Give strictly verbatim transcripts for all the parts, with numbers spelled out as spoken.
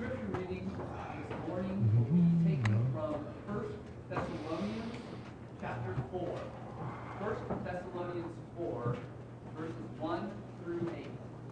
scripture reading this morning will be taken from First Thessalonians chapter four. First Thessalonians four, verses one through eight.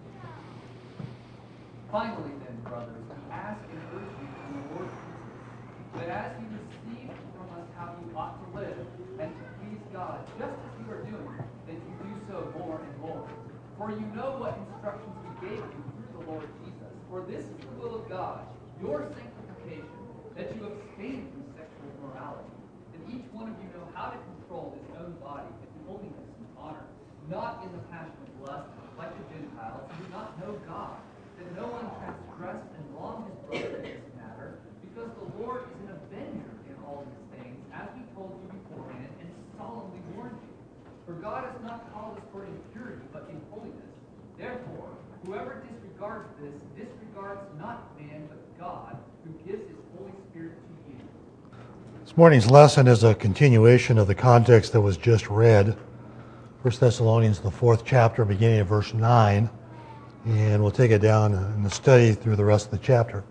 Finally then, brothers, we ask and urge you in the Lord Jesus, that as you receive from us how you ought to live, and to please God, just as you are doing, that you do so more and more. For you know what instructions we gave you through the Lord Jesus. For this is the will of God, your sanctification, that you abstain from sexual immorality, and each one of you know how to control his own body in holiness and honor, not in the passion of lust, like the Gentiles, who do not know God, that no one transgress and wrong his brother in this matter, because the Lord is an avenger in all these things, as we told you beforehand, and solemnly warned you. For God has not called us for impurity, but in holiness. Therefore, whoever disregards this, disregards not man, but God, who gives his Holy Spirit to you. This morning's lesson is a continuation of the context that was just read. First Thessalonians, the fourth chapter, beginning of verse nine. And we'll take it down in the study through the rest of the chapter.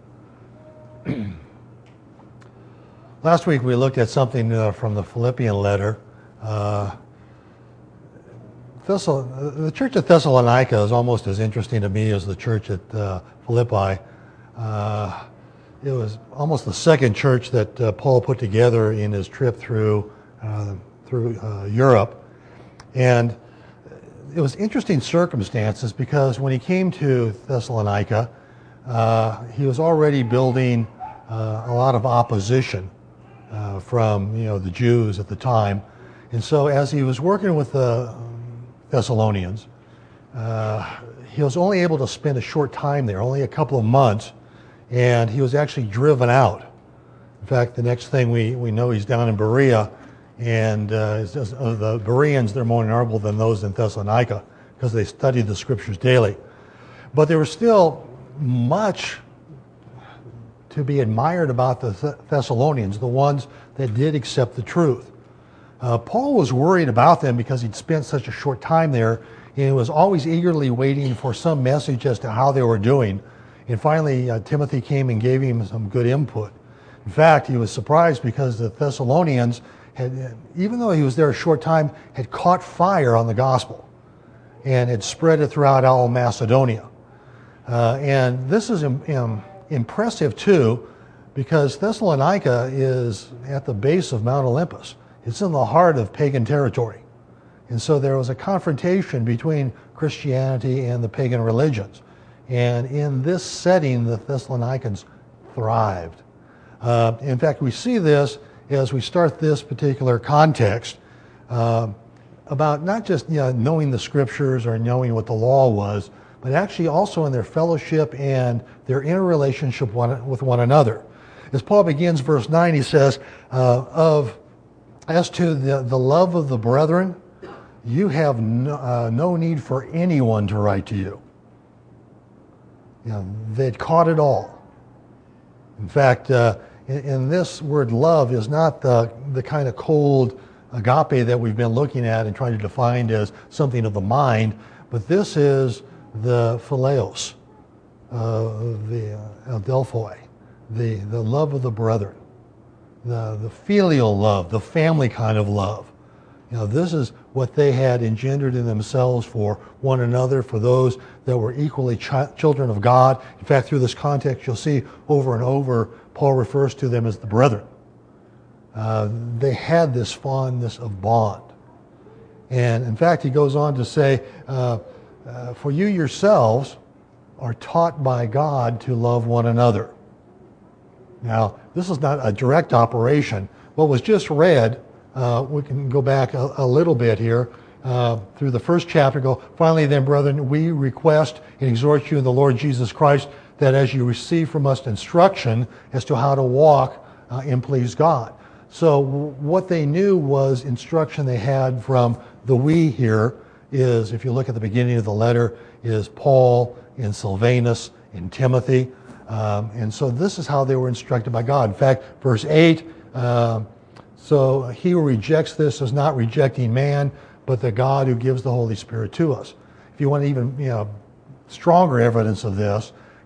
Last week we looked at something uh, from the Philippian letter. Uh, Thessal- the church at Thessalonica is almost as interesting to me as the church at uh, Philippi. Uh, it was almost the second church that uh, Paul put together in his trip through uh, through uh, Europe, and it was interesting circumstances because when he came to Thessalonica, uh, he was already building uh, a lot of opposition uh, from you know the Jews at the time, and so as he was working with the Thessalonians, uh, he was only able to spend a short time there, only a couple of months, and he was actually driven out. In fact, the next thing we, we know, he's down in Berea. And uh, it's just, uh, the Bereans, they're more honorable than those in Thessalonica because they studied the scriptures daily. But there was still much to be admired about the Th- Thessalonians, the ones that did accept the truth. Uh, Paul was worried about them because he'd spent such a short time there and was always eagerly waiting for some message as to how they were doing. And finally, uh, Timothy came and gave him some good input. In fact, he was surprised because the Thessalonians had, even though he was there a short time, had caught fire on the gospel and had spread it throughout all Macedonia. Uh, and this is im- im- impressive too, because Thessalonica is at the base of Mount Olympus. It's in the heart of pagan territory. And so there was a confrontation between Christianity and the pagan religions. And in this setting, the Thessalonians thrived. Uh, in fact, we see this as we start this particular context uh, about not just you know, knowing the scriptures or knowing what the law was, but actually also in their fellowship and their interrelationship one, with one another. As Paul begins verse nine, he says, uh, "Of as to the, the love of the brethren, you have no, uh, no need for anyone to write to you." You know, they'd caught it all. In fact, uh, And this word love is not the, the kind of cold agape that we've been looking at and trying to define as something of the mind, but this is the phileos, uh, the uh, adelphoi, the, the love of the brethren, the, the filial love, the family kind of love. You know, this is what they had engendered in themselves for one another, for those that were equally ch- children of God. In fact, through this context, you'll see over and over, Paul refers to them as the brethren. Uh, they had this fondness of bond. And in fact, he goes on to say, uh, uh, for you yourselves are taught by God to love one another. Now, this is not a direct operation. What was just read, uh, we can go back a, a little bit here, uh, through the first chapter, go, finally then, brethren, we request and exhort you in the Lord Jesus Christ that as you receive from us instruction as to how to walk uh, and please God. So w- what they knew was instruction they had from the we here is, if you look at the beginning of the letter, is Paul and Silvanus and Timothy. Um, and so this is how they were instructed by God. In fact, verse eight, uh, so he who rejects this is not rejecting man, but the God who gives the Holy Spirit to us. If you want even you know stronger evidence of this,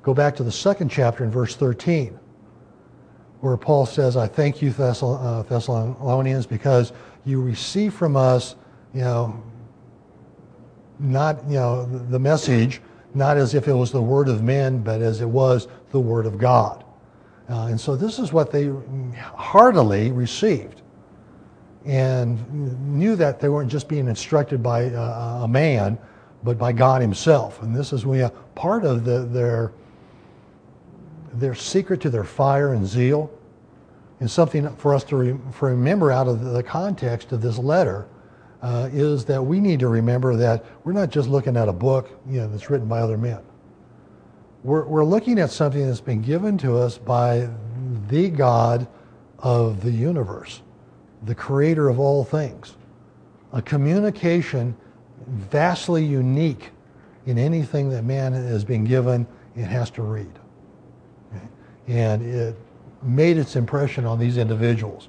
go back to the second chapter in verse thirteen, where Paul says, I thank you, Thessal- uh, Thessalonians, because you receive from us, you know, not, you know, the message, not as if it was the word of men, but as it was the word of God. Uh, and so this is what they heartily received, and knew that they weren't just being instructed by uh, a man, but by God himself. And this is we, uh, part of the, their, their secret to their fire and zeal, and something for us to re- for remember out of the context of this letter, uh, is that we need to remember that we're not just looking at a book, you know, that's written by other men. We're, we're looking at something that's been given to us by the God of the universe, the creator of all things. A communication vastly unique in anything that man has been given and has to read. Okay? And it made its impression on these individuals.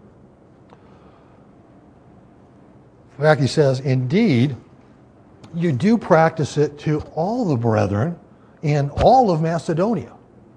In fact, he says, indeed, you do practice it to all the brethren in all of Macedonia.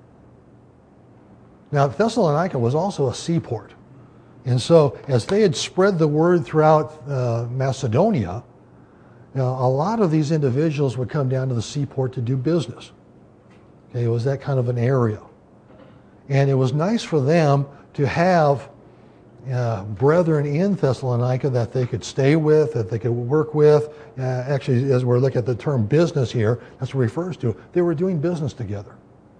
Now, Thessalonica was also a seaport. And so, as they had spread the word throughout uh, Macedonia, you know, a lot of these individuals would come down to the seaport to do business. Okay, it was that kind of an area. And it was nice for them to have uh, brethren in Thessalonica that they could stay with, that they could work with. Uh, actually, as we're looking at the term business here, that's what it refers to. They were doing business together.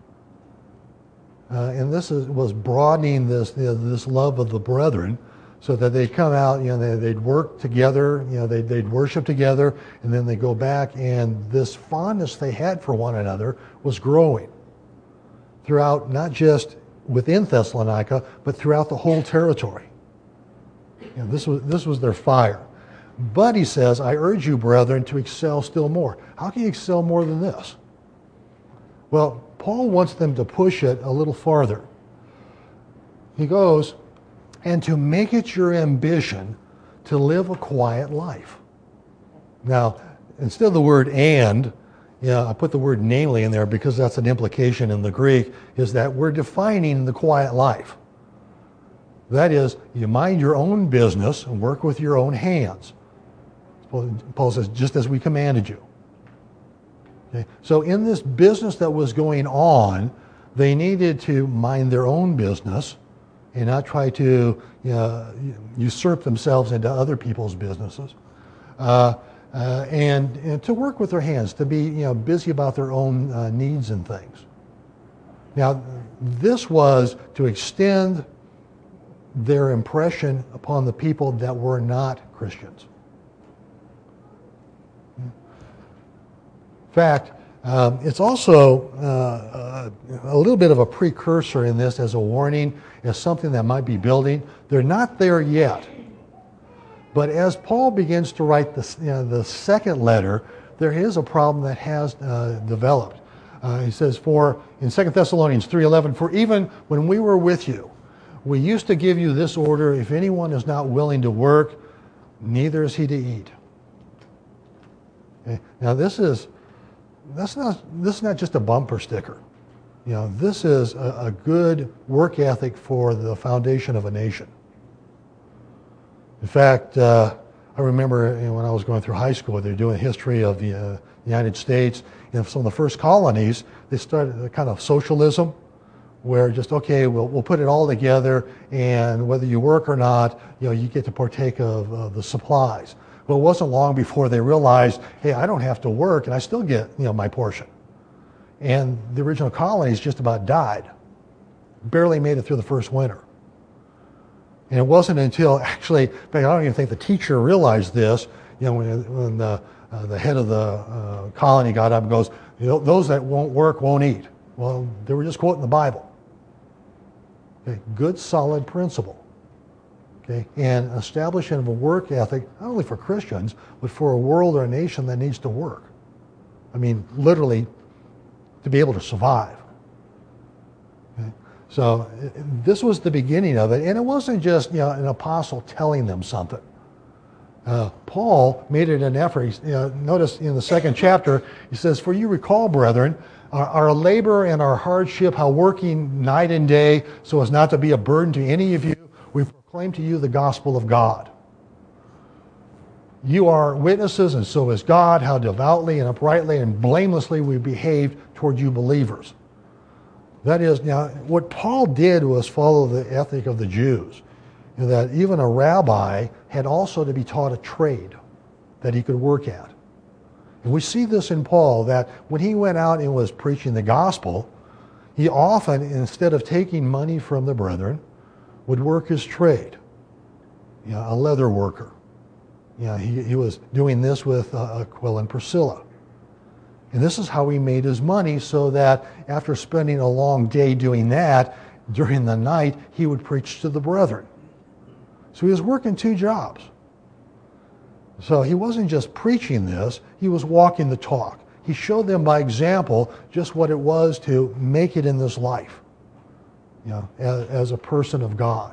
Uh, and this is, was broadening this you know, this love of the brethren, so that they'd come out, you know, they, they'd work together, you know, they'd, they'd worship together, and then they go back, and this fondness they had for one another was growing throughout, not just within Thessalonica, but throughout the whole territory. You know, this was this was their fire. But he says, I urge you, brethren, to excel still more. How can you excel more than this? Well, Paul wants them to push it a little farther. He goes, and to make it your ambition to live a quiet life. Now, instead of the word and, you know, I put the word namely in there because that's an implication in the Greek, is that we're defining the quiet life. That is, you mind your own business and work with your own hands. Paul says, just as we commanded you. Okay? So in this business that was going on, they needed to mind their own business and not try to you know, usurp themselves into other people's businesses. Uh, uh, and, and to work with their hands, to be you know, busy about their own uh, needs and things. Now, this was to extend their impression upon the people that were not Christians. In fact, um, it's also uh, a, a little bit of a precursor in this as a warning, as something that might be building. They're not there yet. But as Paul begins to write the, you know, the second letter, there is a problem that has uh, developed. Uh, he says, for in Second Thessalonians three eleven, for even when we were with you, we used to give you this order, if anyone is not willing to work, neither is he to eat. Okay? Now this is that's not this is not just a bumper sticker. You know, this is a, a good work ethic for the foundation of a nation. In fact, uh, I remember you know, when I was going through high school, they were doing history of the uh, United States. You know, some of the first colonies, they started a kind of socialism, where just, okay, we'll, we'll put it all together, and whether you work or not, you know, you get to partake of uh, the supplies. Well, it wasn't long before they realized, hey, I don't have to work, and I still get, you know, my portion. And the original colonies just about died. Barely made it through the first winter. And it wasn't until, actually, in fact, I don't even think the teacher realized this, you know, when, when the, uh, the head of the uh, colony got up and goes, you know, those that won't work won't eat. Well, they were just quoting the Bible. Okay, good, solid principle. Okay, and establishing of a work ethic, not only for Christians, but for a world or a nation that needs to work. I mean, literally, to be able to survive. Okay? So this was the beginning of it, and it wasn't just you know an apostle telling them something. Uh, Paul made it an effort. He, uh, notice in the second chapter, he says, "For you recall, brethren, our, our labor and our hardship, how working night and day so as not to be a burden to any of you, we proclaim to you the gospel of God. You are witnesses, and so is God, how devoutly and uprightly and blamelessly we behaved toward you believers." That is, now, what Paul did was follow the ethic of the Jews, you know, that even a rabbi had also to be taught a trade that he could work at. And we see this in Paul, that when he went out and was preaching the gospel, he often, instead of taking money from the brethren, would work his trade. You know, a leather worker. You know, he, he was doing this with uh, Aquila and Priscilla. And this is how he made his money, so that after spending a long day doing that, during the night, he would preach to the brethren. So he was working two jobs. So he wasn't just preaching this, he was walking the talk. He showed them by example just what it was to make it in this life, you know, as, as a person of God.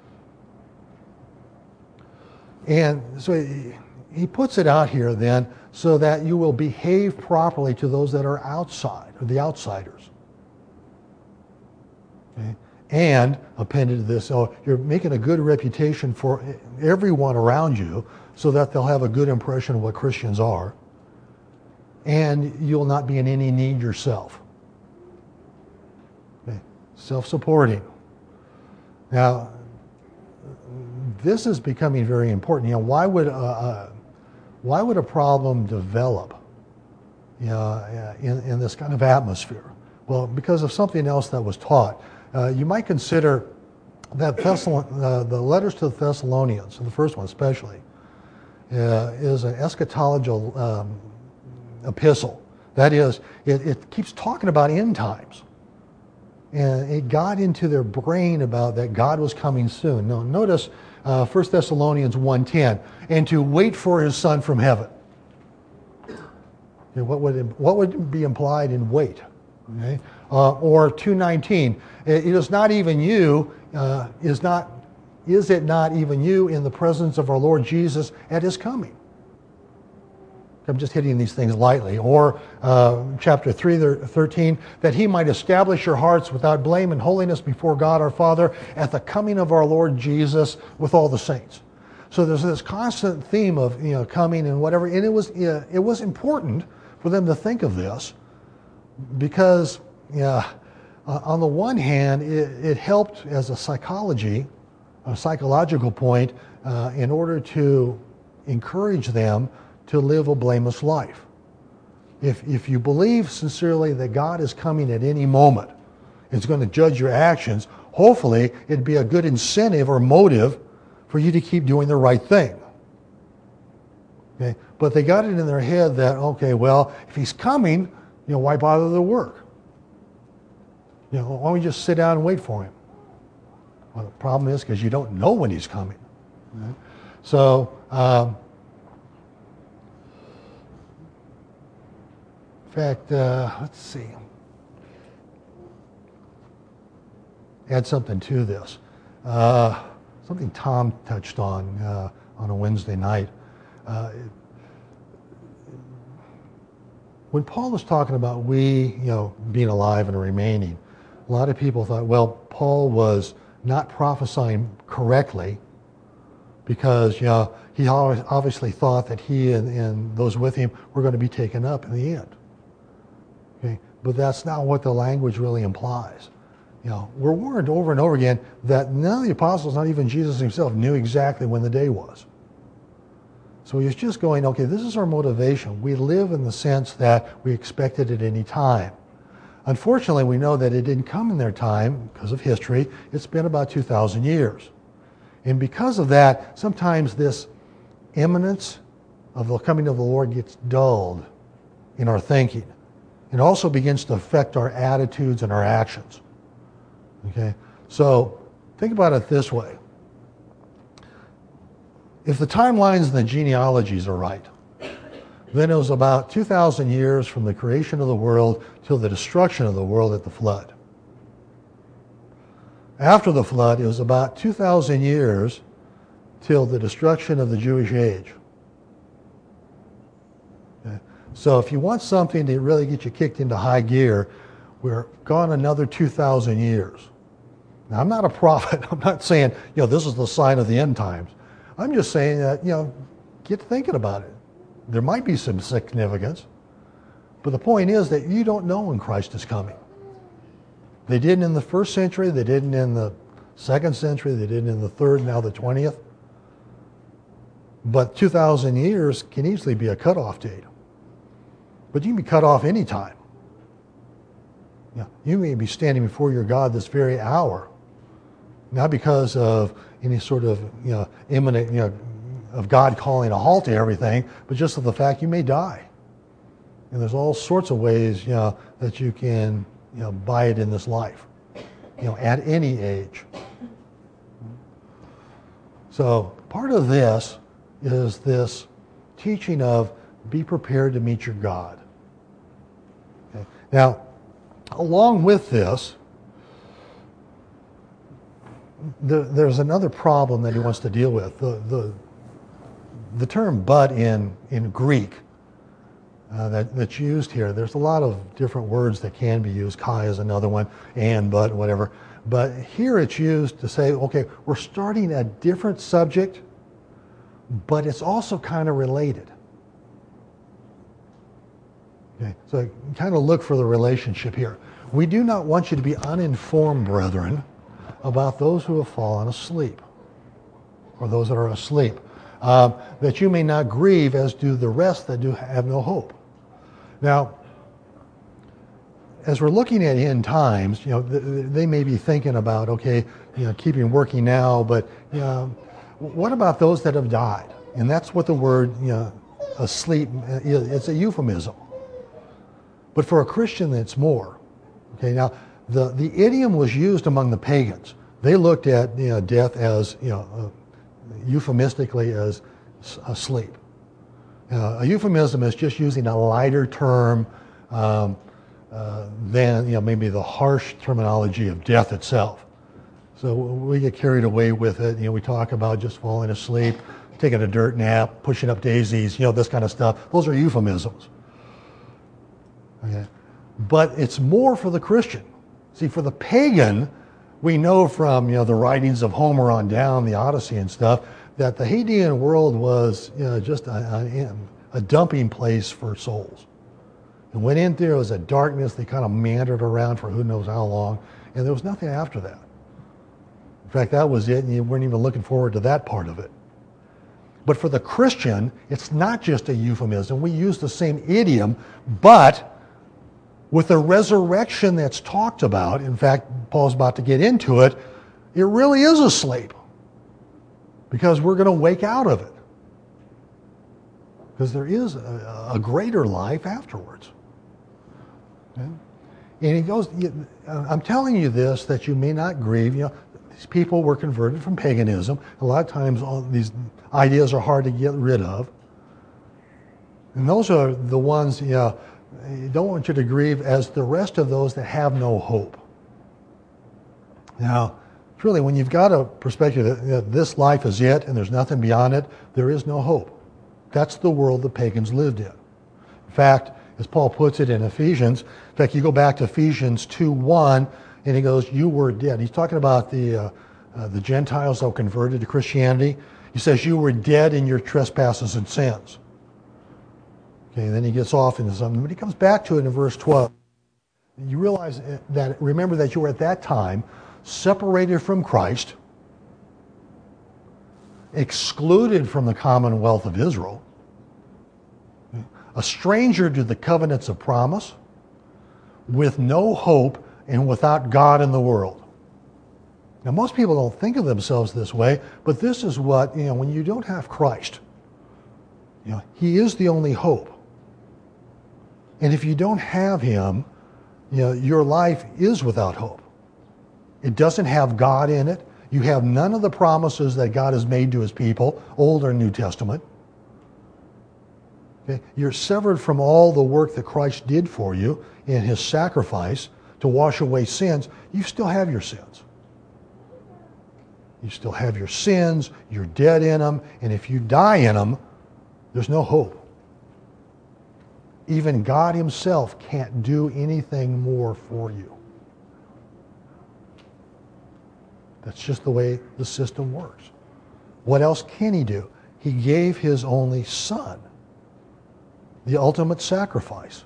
And so he, he puts it out here then, so that you will behave properly to those that are outside, or the outsiders. Okay? And appended to this, so you're making a good reputation for everyone around you, so that they'll have a good impression of what Christians are, and you'll not be in any need yourself. Okay? Self-supporting. Now, this is becoming very important. You know, why would a, a why would a problem develop, you know, in, in this kind of atmosphere? Well, because of something else that was taught. Uh, you might consider that Thessalon, uh, the letters to the Thessalonians, the first one especially, uh, is an eschatological um, epistle. That is, it, it keeps talking about end times. And it got into their brain about that God was coming soon. Now, notice uh, First Thessalonians one ten, and to wait for his Son from heaven. Okay, what would what would be implied in wait? Okay? Uh, or two nineteen, it is not even you, uh, is not, is it not even you in the presence of our Lord Jesus at his coming? I'm just hitting these things lightly. Or uh, chapter three, thirteen, that he might establish your hearts without blame and holiness before God our Father at the coming of our Lord Jesus with all the saints. So there's this constant theme of, you know, coming and whatever, and it was uh, it was important for them to think of this, because yeah, uh, on the one hand, it, it helped as a psychology, a psychological point, uh, in order to encourage them to live a blameless life. If, if you believe sincerely that God is coming at any moment, it's going to judge your actions, hopefully it'd be a good incentive or motive for you to keep doing the right thing. Okay? But they got it in their head that, okay, well, if he's coming, you know, why bother the work? You know, why don't we just sit down and wait for him? Well, the problem is because you don't know when he's coming. Right? So, um, in fact, uh, let's see. Add something to this. Uh, something Tom touched on uh, on a Wednesday night. Uh, when Paul was talking about we, you know, being alive and remaining, a lot of people thought, well, Paul was not prophesying correctly because, you know, he obviously thought that he and, and those with him were going to be taken up in the end. Okay, but that's not what the language really implies. You know, we're warned over and over again that none of the apostles, not even Jesus himself, knew exactly when the day was. So he's just going, okay, this is our motivation. We live in the sense that we expect it at any time. Unfortunately, we know that it didn't come in their time because of history. It's been about two thousand years. And because of that, sometimes this imminence of the coming of the Lord gets dulled in our thinking. It also begins to affect our attitudes and our actions. Okay? So think about it this way. If the timelines and the genealogies are right, then it was about two thousand years from the creation of the world till the destruction of the world at the flood. After the flood, it was about two thousand years till the destruction of the Jewish age. So if you want something to really get you kicked into high gear, we're gone another two thousand years. Now, I'm not a prophet. I'm not saying, you know, this is the sign of the end times. I'm just saying that, you know, get thinking about it. There might be some significance. But the point is that you don't know when Christ is coming. They didn't in the first century. They didn't in the second century. They didn't in the third, now the twentieth. But two thousand years can easily be a cutoff date. But you can be cut off any time. You know, you may be standing before your God this very hour, not because of any sort of, you know, imminent, you know, of God calling a halt to everything, but just of the fact you may die. And there's all sorts of ways, you know, that you can, you know, buy it in this life, you know, at any age. So part of this is this teaching of be prepared to meet your God. Okay. Now, along with this, the, there's another problem that he wants to deal with. The, the, the term but in, in Greek uh, that, that's used here, there's a lot of different words that can be used. Kai is another one, and, but, whatever. But here it's used to say, okay, we're starting a different subject, but it's also kind of related. Okay, so kind of look for the relationship here. We do not want you to be uninformed, brethren, about those who have fallen asleep, or those that are asleep, uh, that you may not grieve as do the rest that do have no hope. Now, as we're looking at end times, you know, they may be thinking about, okay, you know, keeping working now, but you know, what about those that have died? And that's what the word, you know, asleep, it's a euphemism. But for a Christian, it's more. Okay, now the, the idiom was used among the pagans. They looked at, you know, death as, you know, uh, euphemistically as asleep. Uh, a euphemism is just using a lighter term um, uh, than, you know, maybe the harsh terminology of death itself. So we get carried away with it. You know, we talk about just falling asleep, taking a dirt nap, pushing up daisies, you know, this kind of stuff. Those are euphemisms. Okay. But it's more for the Christian. See, for the pagan, we know from, you know, the writings of Homer on down, the Odyssey and stuff, that the Hadean world was, you know, just a, a, a dumping place for souls. And went in there, it was a darkness. They kind of meandered around for who knows how long, and there was nothing after that. In fact, that was it, and you weren't even looking forward to that part of it. But for the Christian, it's not just a euphemism. We use the same idiom, but with the resurrection that's talked about, in fact, Paul's about to get into it, it really is a sleep. Because we're going to wake out of it. Because there is a, a greater life afterwards. Okay? And he goes, I'm telling you this that you may not grieve. You know, these people were converted from paganism. A lot of times all these ideas are hard to get rid of. And those are the ones, you know, you don't want you to grieve as the rest of those that have no hope. Now, truly, when you've got a perspective that, you know, this life is it and there's nothing beyond it, there is no hope. That's the world the pagans lived in. In fact, as Paul puts it in Ephesians, in fact, you go back to Ephesians two one, and he goes, you were dead. He's talking about the, uh, uh, the Gentiles that were converted to Christianity. He says, you were dead in your trespasses and sins. Okay, then he gets off into something, but he comes back to it in verse twelve. You realize that, remember that you were at that time separated from Christ, excluded from the commonwealth of Israel, a stranger to the covenants of promise, with no hope and without God in the world. Now, most people don't think of themselves this way, but this is what, you know, when you don't have Christ, you know, He is the only hope. And if you don't have Him, you know, your life is without hope. It doesn't have God in it. You have none of the promises that God has made to His people, Old or New Testament. Okay? You're severed from all the work that Christ did for you in His sacrifice to wash away sins. You still have your sins. You still have your sins. You're dead in them. And if you die in them, there's no hope. even God himself can't do anything more for you. That's just the way the system works. What else can he do? He gave his only son, the ultimate sacrifice.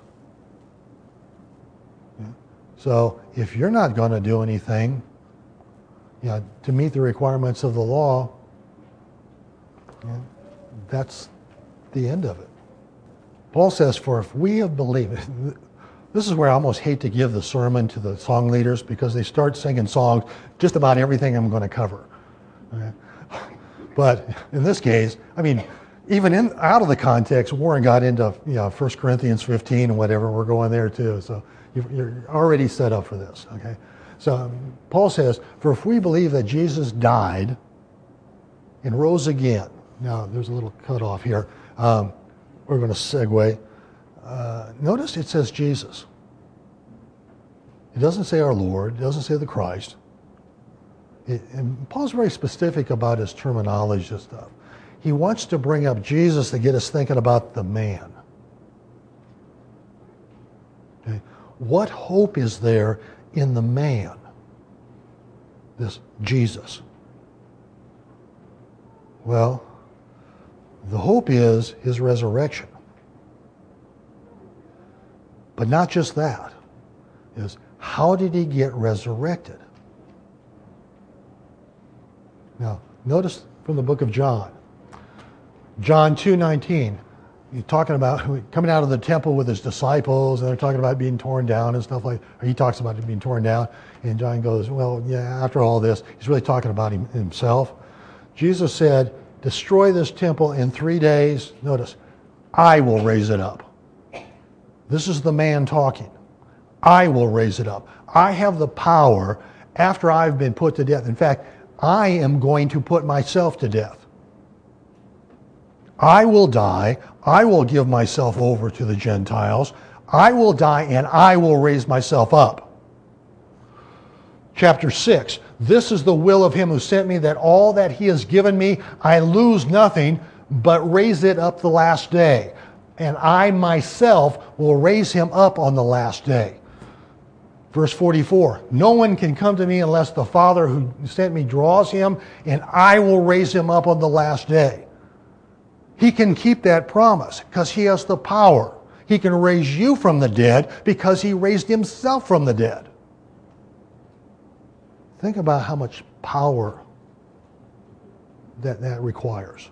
So if you're not going to do anything, you know, to meet the requirements of the law, you know, that's the end of it. Paul says, for if we have believed, this is where I almost hate to give the sermon to the song leaders because they start singing songs just about everything I'm going to cover. Okay? But in this case, I mean, even in out of the context, Warren got into you know First Corinthians fifteen and whatever. We're going there too, so you're already set up for this. Okay, so um, Paul says, "For if we believe that Jesus died and rose again," now there's a little cutoff here. Um, we're going to segue. Uh, notice it says Jesus. It doesn't say our Lord. It doesn't say the Christ. It, and Paul's very specific about his terminology and stuff. He wants to bring up Jesus to get us thinking about the man. Okay? What hope is there in the man? This Jesus. Well, the hope is his resurrection. But not just that. Is how did he get resurrected? Now, notice from the book of John. John two nineteen. He's talking about coming out of the temple with his disciples, and they're talking about being torn down and stuff like that. Or he talks about it being torn down, and John goes, well, yeah, after all this, he's really talking about him, himself. Jesus said, destroy this temple in three days. Notice, I will raise it up. This is the man talking. I will raise it up. I have the power after I've been put to death. In fact, I am going to put myself to death. I will die. I will give myself over to the Gentiles. I will die and I will raise myself up. Chapter six. This is the will of him who sent me, that all that he has given me, I lose nothing, but raise it up the last day. And I myself will raise him up on the last day. Verse forty-four, no one can come to me unless the Father who sent me draws him, and I will raise him up on the last day. He can keep that promise because he has the power. He can raise you from the dead because he raised himself from the dead. Think about how much power that that requires.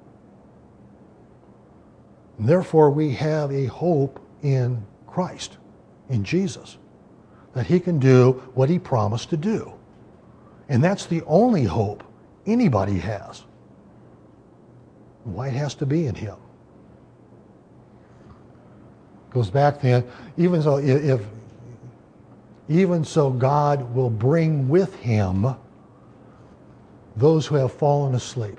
And therefore, we have a hope in Christ, in Jesus, that he can do what he promised to do. And that's the only hope anybody has. Why it has to be in him. Goes back then, even so if even so God will bring with him those who have fallen asleep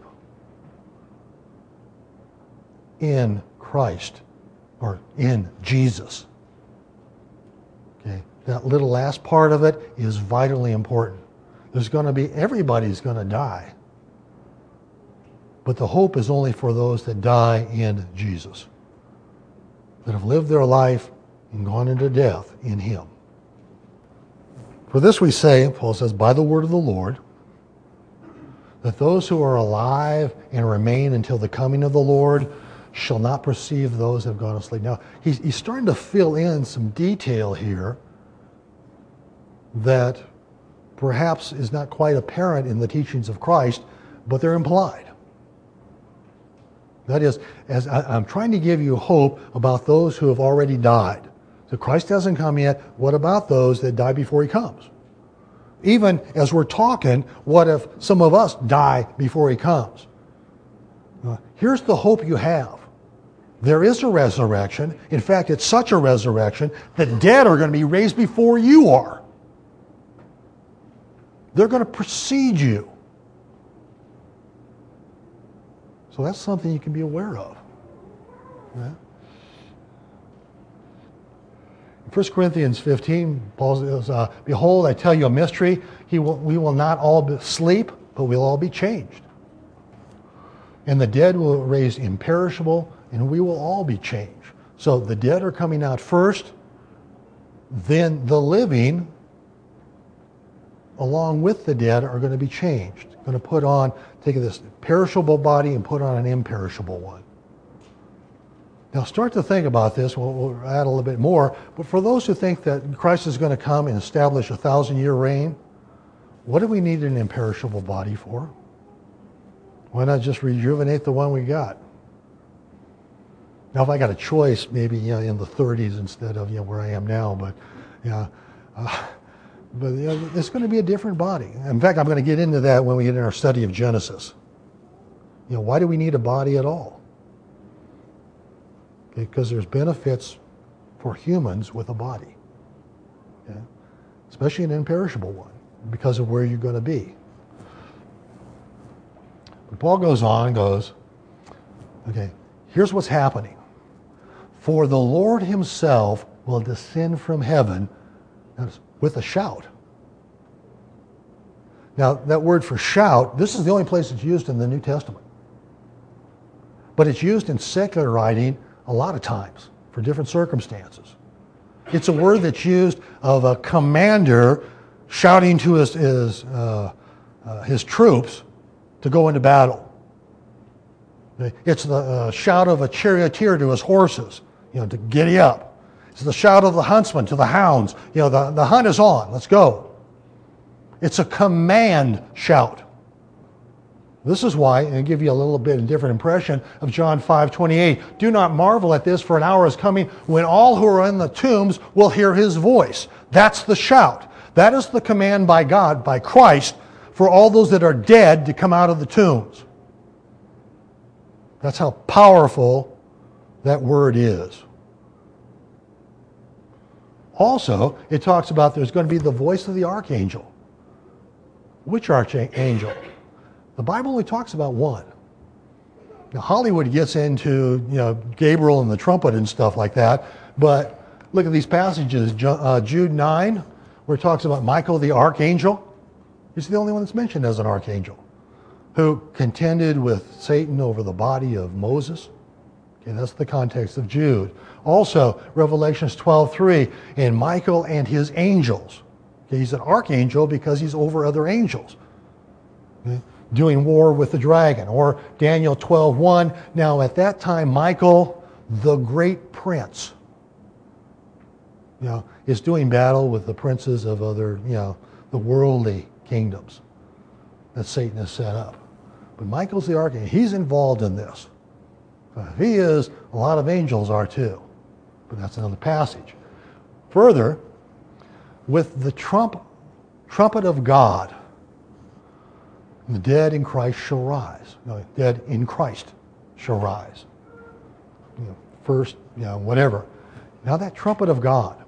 in Christ or in Jesus. Okay. That little last part of it is vitally important. There's going to be, everybody's going to die. But the hope is only for those that die in Jesus, that have lived their life and gone into death in him. For this we say, Paul says, by the word of the Lord, that those who are alive and remain until the coming of the Lord shall not perceive those who have gone asleep. Now, he's, he's starting to fill in some detail here that perhaps is not quite apparent in the teachings of Christ, but they're implied. That is, as I, I'm trying to give you hope about those who have already died. So Christ hasn't come yet. What about those that die before he comes? Even as we're talking, what if some of us die before he comes? Uh, here's the hope you have. There is a resurrection. In fact, it's such a resurrection that dead are going to be raised before you are. They're going to precede you. So that's something you can be aware of. Yeah? In First Corinthians fifteen, Paul says, uh, behold, I tell you a mystery. He will, we will not all be sleep, but we'll all be changed. And the dead will be raised imperishable, and we will all be changed. So the dead are coming out first, then the living, along with the dead, are going to be changed. Going to put on, take this perishable body and put on an imperishable one. Now start to think about this. We'll, we'll add a little bit more. But for those who think that Christ is going to come and establish a thousand-year reign, what do we need an imperishable body for? Why not just rejuvenate the one we got? Now, if I got a choice, maybe you know, in the thirties instead of you know, where I am now, but yeah, uh, but you know, it's going to be a different body. In fact, I'm going to get into that when we get in our study of Genesis. You know, why do we need a body at all? Because there's benefits for humans with a body, okay? Especially an imperishable one, because of where you're going to be. But Paul goes on and goes, okay, here's what's happening. For the Lord himself will descend from heaven with a shout. Now, that word for shout, this is the only place it's used in the New Testament. But it's used in secular writing a lot of times for different circumstances. It's a word that's used of a commander shouting to his, his, uh, uh, his troops to go into battle. It's the uh, shout of a charioteer to his horses, you know, to giddy up. It's the shout of the huntsman to the hounds. You know, the, the hunt is on, let's go. It's a command shout. This is why, and I'll give you a little bit of a different impression of John five twenty-eight. Do not marvel at this, for an hour is coming when all who are in the tombs will hear his voice. That's the shout. That is the command by God, by Christ, for all those that are dead to come out of the tombs. That's how powerful that word is. Also, it talks about there's going to be the voice of the archangel. Which archangel? The Bible only talks about one. Now, Hollywood gets into, you know, Gabriel and the trumpet and stuff like that, but look at these passages. Uh, Jude nine, where it talks about Michael the archangel. He's the only one that's mentioned as an archangel, who contended with Satan over the body of Moses. Okay, that's the context of Jude. Also, Revelations twelve three, and Michael and his angels. Okay, he's an archangel because he's over other angels. Okay, doing war with the dragon. Or Daniel twelve one, now at that time Michael, the great prince, you know, is doing battle with the princes of other, you know, the worldly kingdoms that Satan has set up. But Michael's the archangel. He's involved in this. If he is, a lot of angels are too. But that's another passage. Further, with the trump, trumpet of God, the dead in Christ shall rise. No, dead in Christ shall rise. You know, first, you know, whatever. Now that trumpet of God,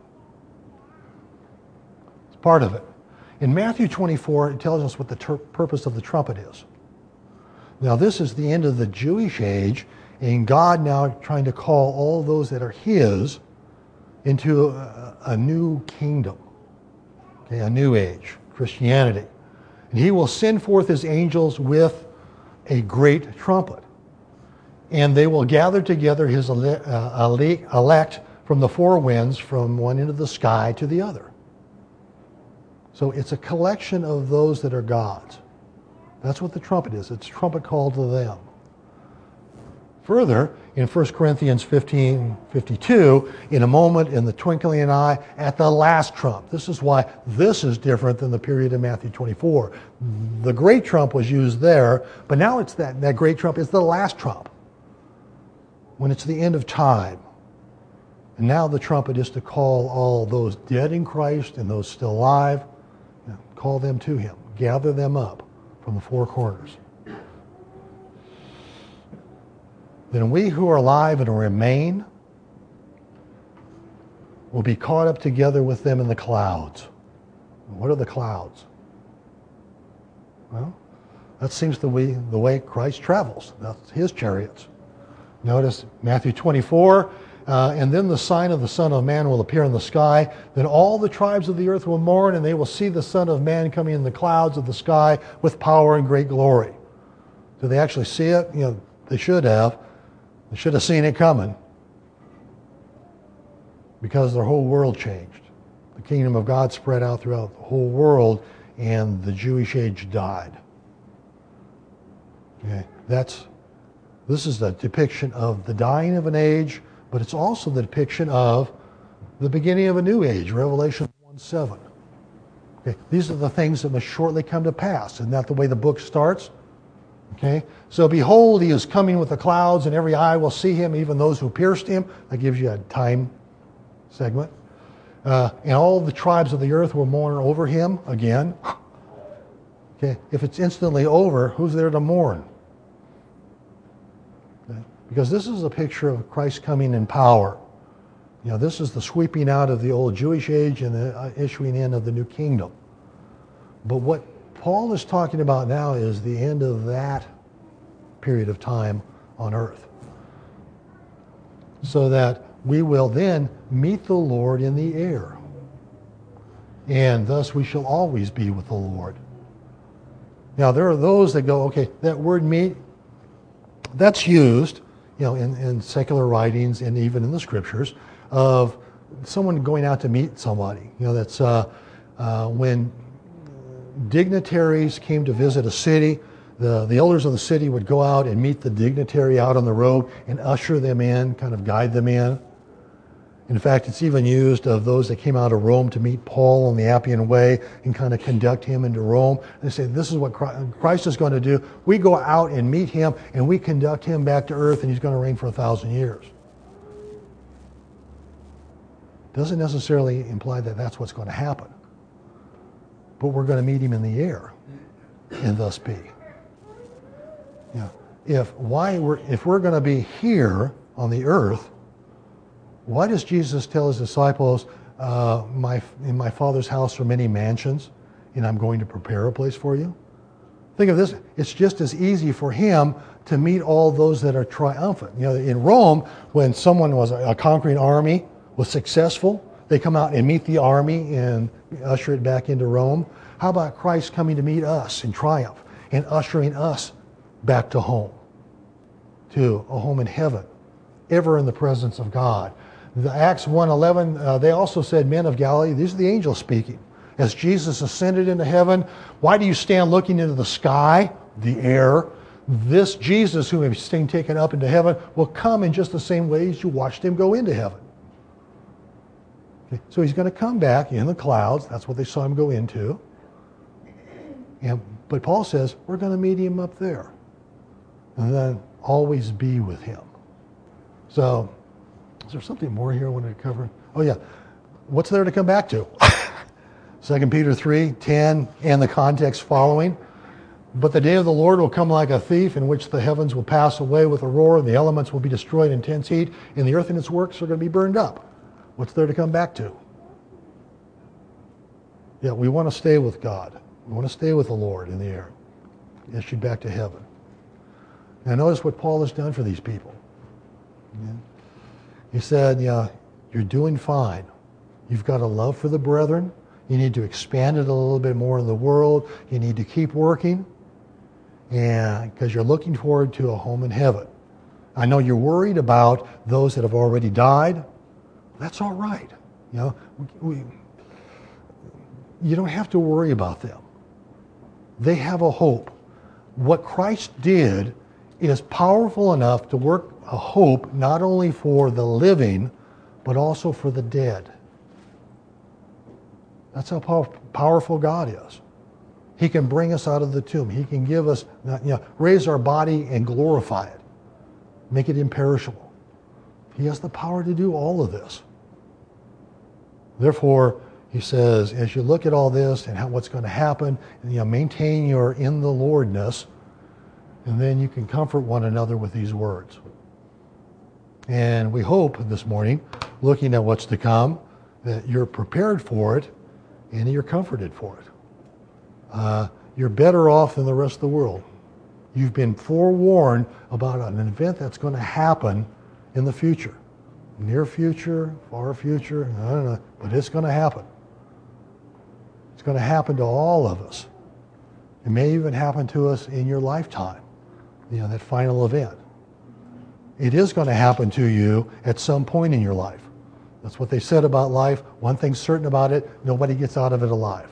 it's part of it. In Matthew twenty-four, it tells us what the ter- purpose of the trumpet is. Now this is the end of the Jewish age, and God now trying to call all those that are his into a, a new kingdom, okay, a new age, Christianity. And he will send forth his angels with a great trumpet. And they will gather together his ele- uh, elect from the four winds, from one end of the sky to the other. So it's a collection of those that are God's. That's what the trumpet is. It's a trumpet call to them. Further, in First Corinthians fifteen fifty-two, in a moment, in the twinkling of an eye, at the last trump. This is why this is different than the period in Matthew twenty-four. The great trump was used there, but now it's that, that great trump is the last trump, when it's the end of time. And now the trumpet is to call all those dead in Christ and those still alive, you know, call them to him, gather them up from the four corners. Then we who are alive and remain will be caught up together with them in the clouds. What are the clouds? Well, that seems to be the way Christ travels. That's his chariots. Notice Matthew twenty-four, uh, and then the sign of the Son of Man will appear in the sky. Then all the tribes of the earth will mourn, and they will see the Son of Man coming in the clouds of the sky with power and great glory. Do they actually see it? You know, they should have. They should have seen it coming. because their whole world changed. The kingdom of God spread out throughout the whole world, and the Jewish age died. Okay, that's this is the depiction of the dying of an age, but it's also the depiction of the beginning of a new age, Revelation one seven. Okay, these are the things that must shortly come to pass. Isn't that the way the book starts? Okay, so behold, he is coming with the clouds, and every eye will see him, even those who pierced him. That gives you a time segment. Uh, and all the tribes of the earth will mourn over him again. Okay, if it's instantly over, who's there to mourn? Okay. Because this is a picture of Christ coming in power. You know, this is the sweeping out of the old Jewish age and the issuing in of the new kingdom. But what Paul is talking about now is the end of that period of time on earth. So that we will then meet the Lord in the air. And thus we shall always be with the Lord. Now there are those that go, okay, that word meet, that's used, you know, in, in secular writings and even in the scriptures of someone going out to meet somebody. You know, that's uh, uh, when dignitaries came to visit a city, the, the elders of the city would go out and meet the dignitary out on the road and usher them in, kind of guide them in. In fact, it's even used of those that came out of Rome to meet Paul on the Appian Way and kind of conduct him into Rome. They say, this is what Christ is going to do. We go out and meet him, and we conduct him back to earth, and he's going to reign for a thousand years. Doesn't necessarily imply that that's what's going to happen. But we're going to meet him in the air, and thus be. Yeah. If, why we're, if we're going to be here on the earth, why does Jesus tell his disciples, uh, my, in my Father's house are many mansions, and I'm going to prepare a place for you? Think of this. It's just as easy for him to meet all those that are triumphant. You know, in Rome, when someone was a, a conquering army, was successful, they come out and meet the army and usher it back into Rome. How about Christ coming to meet us in triumph and ushering us back to home, to a home in heaven, ever in the presence of God? The Acts one eleven, uh, they also said, men of Galilee, these are the angels speaking. As Jesus ascended into heaven, why do you stand looking into the sky, the air? This Jesus who is being taken up into heaven will come in just the same way as you watched him go into heaven. Okay, so he's going to come back in the clouds. That's what they saw him go into. And, but Paul says, we're going to meet him up there. And then always be with him. So, is there something more here I wanted to cover? Oh yeah, what's there to come back to? Second Peter three, ten, and the context following. But the day of the Lord will come like a thief, in which the heavens will pass away with a roar, and the elements will be destroyed in intense heat, and the earth and its works are going to be burned up. What's there to come back to? Yeah, we want to stay with God. We want to stay with the Lord in the air, issued back to heaven. Now notice what Paul has done for these people. Yeah. He said, yeah, you're doing fine. You've got a love for the brethren. You need to expand it a little bit more in the world. You need to keep working, and because you're looking forward to a home in heaven. I know you're worried about those that have already died. That's all right. You know, we, you don't have to worry about them. They have a hope. What Christ did is powerful enough to work a hope not only for the living, but also for the dead. That's how pow- powerful God is. He can bring us out of the tomb. He can give us, you know, raise our body and glorify it, make it imperishable. He has the power to do all of this. Therefore, he says, as you look at all this and how, what's going to happen, and, you know, maintain your in the Lordness, and then you can comfort one another with these words. And we hope this morning, looking at what's to come, that you're prepared for it and you're comforted for it. Uh, you're better off than the rest of the world. You've been forewarned about an event that's going to happen in the future. Near future, far future, I don't know, but it's going to happen. It's going to happen to all of us. It may even happen to us in your lifetime, you know, that final event. It is going to happen to you at some point in your life. That's what they said about life. One thing's certain about it, nobody gets out of it alive.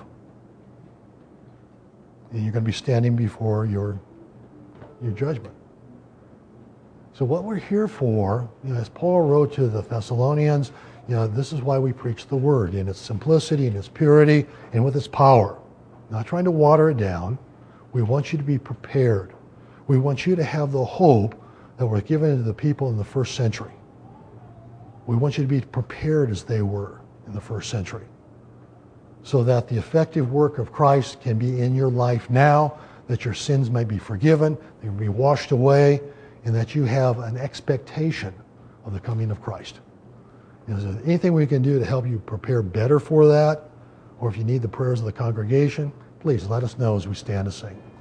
And you're going to be standing before your, your judgment. So what we're here for, you know, as Paul wrote to the Thessalonians, you know, this is why we preach the word in its simplicity, in its purity, and with its power. Not trying to water it down. We want you to be prepared. We want you to have the hope that was given to the people in the first century. We want you to be prepared as they were in the first century, so that the effective work of Christ can be in your life now, that your sins may be forgiven, they will be washed away, and that you have an expectation of the coming of Christ. Is there anything we can do to help you prepare better for that? Or if you need the prayers of the congregation, please let us know as we stand to sing.